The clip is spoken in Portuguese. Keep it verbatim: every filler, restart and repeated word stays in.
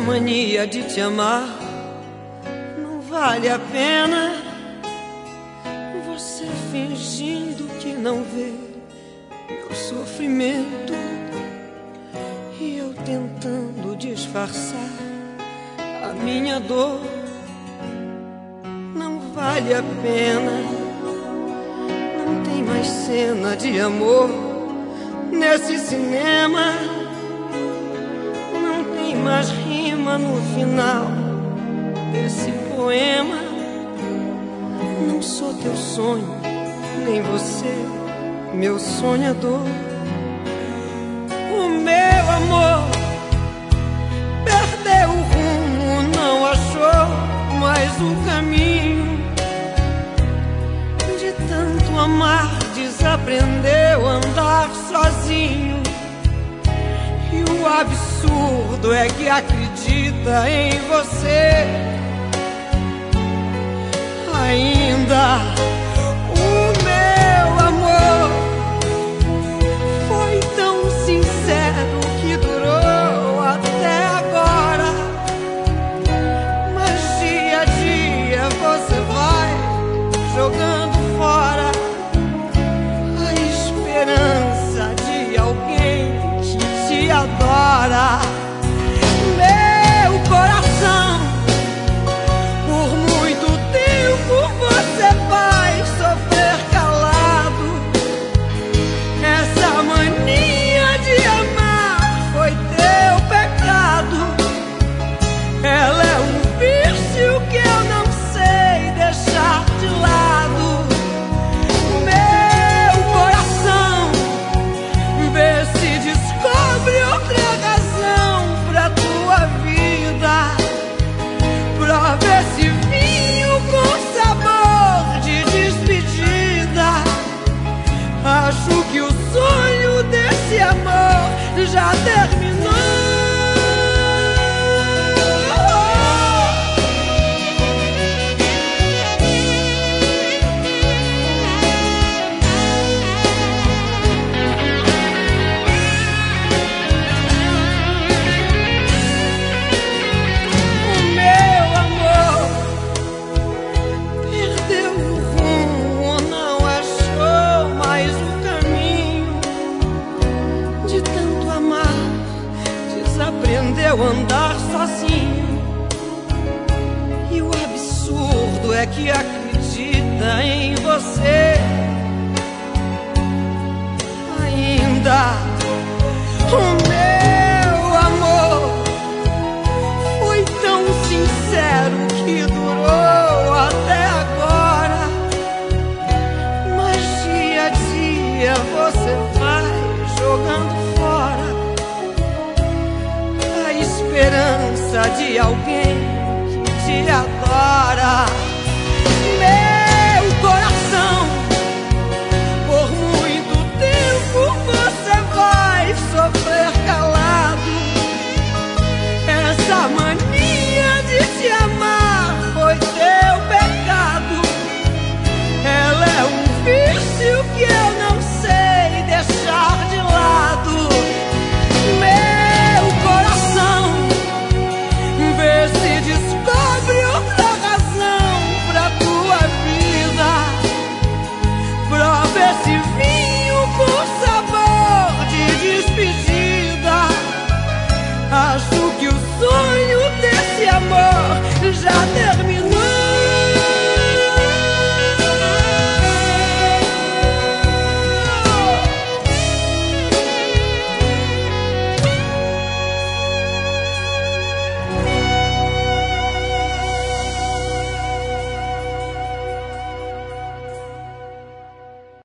mania de te amar não vale a pena. Você fingindo que não vê meu sofrimento e eu tentando disfarçar a minha dor. Não vale a pena. Não tem mais cena de amor nesse cinema. Não tem mais rima no final desse poema. Não sou teu sonho, nem você, meu sonhador. O meu amor perdeu o rumo, não achou mais o caminho. De tanto amar, desaprendeu a andar sozinho. E o absurdo é que acredita em você ainda. O meu amor foi tão sincero que durou até agora. Mas dia a dia você vai jogando fora a esperança de alguém que te adora. Meu coração, por muito tempo você vai sofrer calado. Essa mania de amar foi teu pecado. Ela é um vício que eu não sei deixar de lado. Meu coração, vê se descobre outra razão pra tua vida, pra ver se vinho com sabor de despedida. Acho que o sonho desse amor já terminou. Aprendeu a andar sozinho. E o absurdo é que acredita em você ainda. O meu amor foi tão sincero que durou até agora. Mas dia a dia você vai jogando fora a esperança de alguém que te adora.